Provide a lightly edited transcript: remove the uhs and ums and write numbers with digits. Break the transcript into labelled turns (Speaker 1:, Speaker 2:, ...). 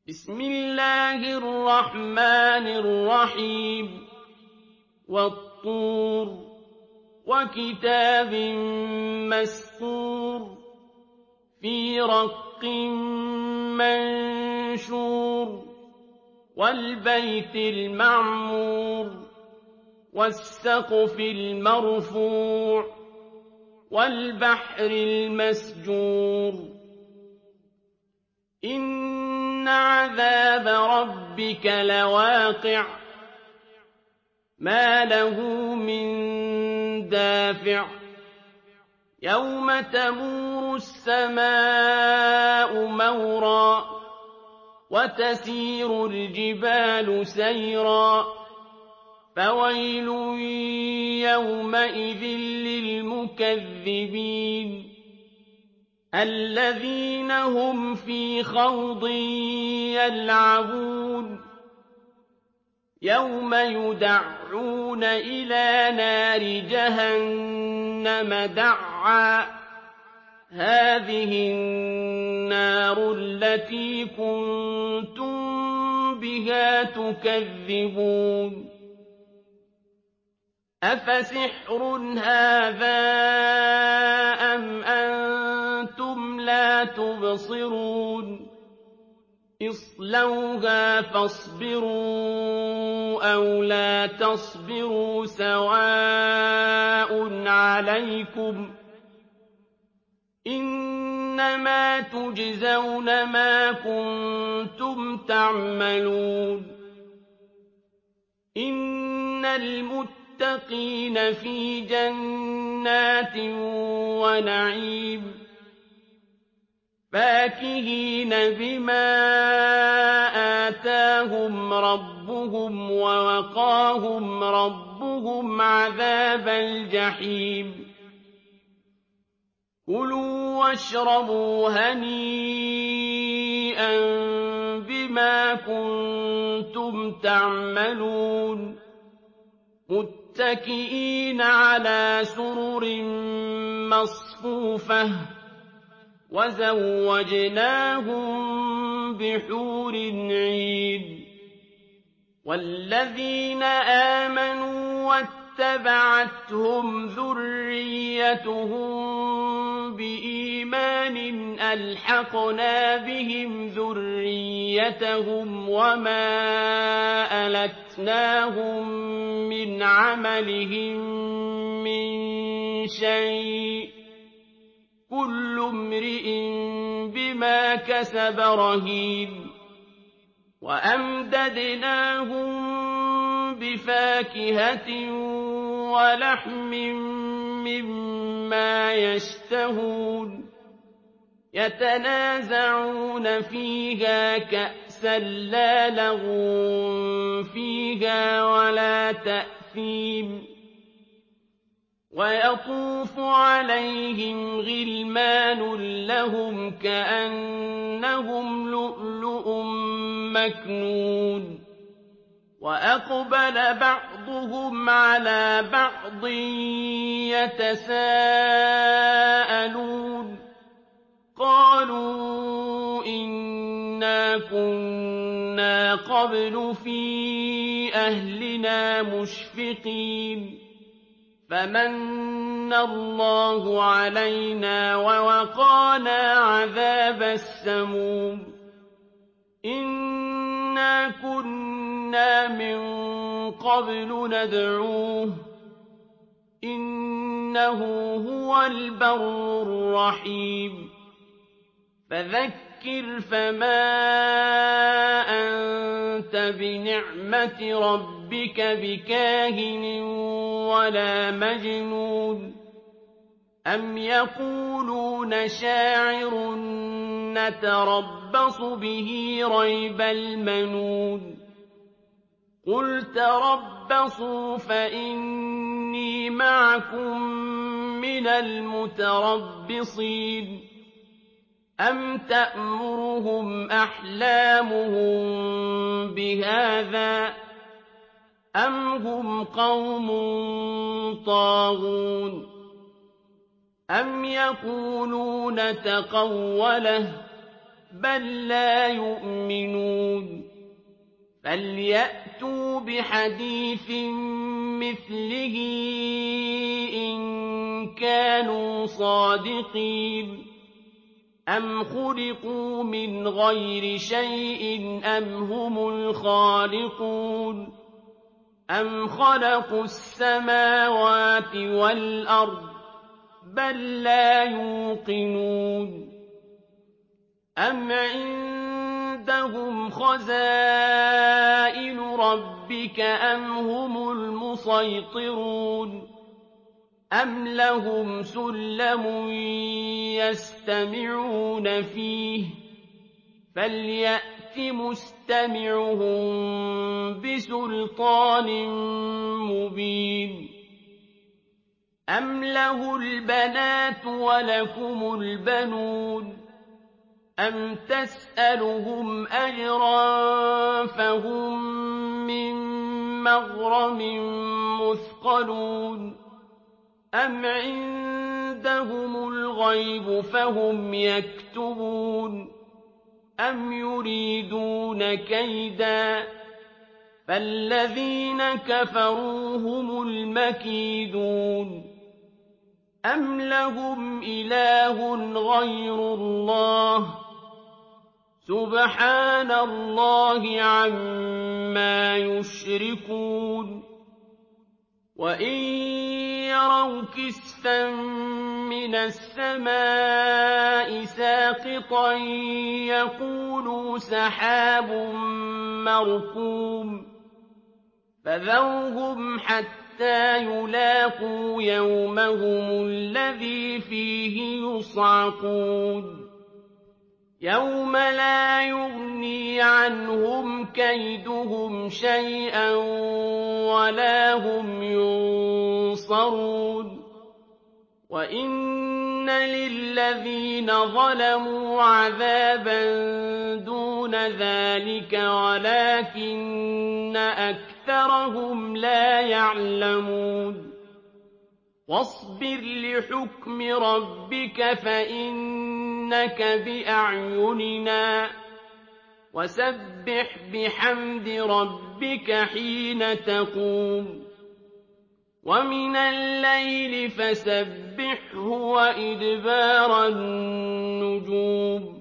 Speaker 1: بسم الله الرحمن الرحيم والطور وكتاب مسطور في رق منشور والبيت المعمور والسقف المرفوع والبحر المسجور إن عذاب ربك لواقع ما له من دافع يوم تمور السماء مورا وتسير الجبال سيرا فويل يومئذ للمكذبين الذين هم في خوض يلعبون يوم يدعون إلى نار جهنم دعا هذه النار التي كنتم بها تكذبون أفسحر هذا أم أنتم لا تبصرون اصلوها فاصبروا أو لا تصبروا سواء عليكم إنما تجزون ما كنتم تعملون إن المتقين في جنات ونعيم فاكهين بما آتاهم ربهم ووقاهم ربهم عذاب الجحيم كلوا واشربوا هنيئا بما كنتم تعملون متكئين على سرر مصفوفة وزوجناهم بحور عين والذين آمنوا واتبعتهم ذريتهم بإيمان ألحقنا بهم ذريتهم وما ألتناهم من عملهم من شيء كل امرئ بما كسب رهين وأمددناهم بفاكهة ولحم مما يشتهون يتنازعون فيها كأسا لا لغو فيها ولا تأثيم ويطوف عليهم غلمان لهم كأنهم لؤلؤ مكنون وأقبل بعضهم على بعض يتساءلون قالوا إنا كنا قبل في أهلنا مشفقين فمن الله علينا ووقانا عذاب السموم إنا كنا من قبل ندعوه إنه هو البر الرحيم فذكر فما أنت بنعمة ربك بكاهن ولا مجنون أم يقولون شاعر نتربص به ريب المنون قل تربصوا فإني معكم من المتربصين أم تأمرهم أحلامهم بهذا أم هم قوم طاغون أم يقولون تقوله بل لا يؤمنون فَلْيَأْتُوا بِحَدِيثٍ مِّثْلِهِ إِن كَانُوا صَادِقِينَ أَمْ خُلِقُوا مِنْ غَيْرِ شَيْءٍ أَمْ هُمُ الْخَالِقُونَ أَمْ خَلَقُوا السَّمَاوَاتِ وَالْأَرْضَ بَل لَّا يُوقِنُونَ أَمْ عِندَهُمْ خَزَائِنُ رَبِّكَ أَمْ هُمُ الْمُصَيْطِرُونَ أَمْ لَهُمْ سُلَّمٌ يَسْتَمِعُونَ فِيهِ فَلْيَأْتِ مُسْتَمِعُهُم بِسُلْطَانٍ مُّبِينٍ أَمْ لَهُ الْبَنَاتُ وَلَكُمُ الْبَنُونَ أَمْ تَسْأَلُهُمْ أَجْرًا فَهُم مِّن مَّغْرَمٍ مُّثْقَلُونَ أَمْ عِندَهُمُ الْغَيْبُ فَهُمْ يَكْتُبُونَ أَمْ يُرِيدُونَ كَيْدًا فَالَّذِينَ كَفَرُوا هُمُ الْمَكِيدُونَ أَمْ لَهُمْ إِلَٰهٌ غَيْرُ اللَّهِ سُبْحَانَ اللَّهِ عَمَّا يُشْرِكُونَ وَإِن يَرَوْا كِسْفًا مِّنَ السَّمَاءِ سَاقِطًا يَقُولُوا سَحَابٌ مَّرْكُومٌ فَذَرْهُمْ حَتَّىٰ يُلَاقُوا يَوْمَهُمُ الَّذِي فِيهِ يُصْعَقُونَ يَوْمَ لَا يُغْنِي عَنْهُمْ كَيْدُهُمْ شَيْئًا وَلَا هُمْ يُنصَرُونَ وَإِنَّ لِلَّذِينَ ظَلَمُوا عَذَابًا دُونَ ذَٰلِكَ وَلَٰكِنَّ أَكْثَرَهُمْ لَا يَعْلَمُونَ وَاصْبِرْ لِحُكْمِ رَبِّكَ فَإِنَّكَ بِأَعْيُنِنَا وَسَبِّحْ بِحَمْدِ رَبِّكَ حِينَ تَقُومُ وَمِنَ اللَّيْلِ فَسَبِّحْهُ وَإِدْبَارَ النُّجُومِ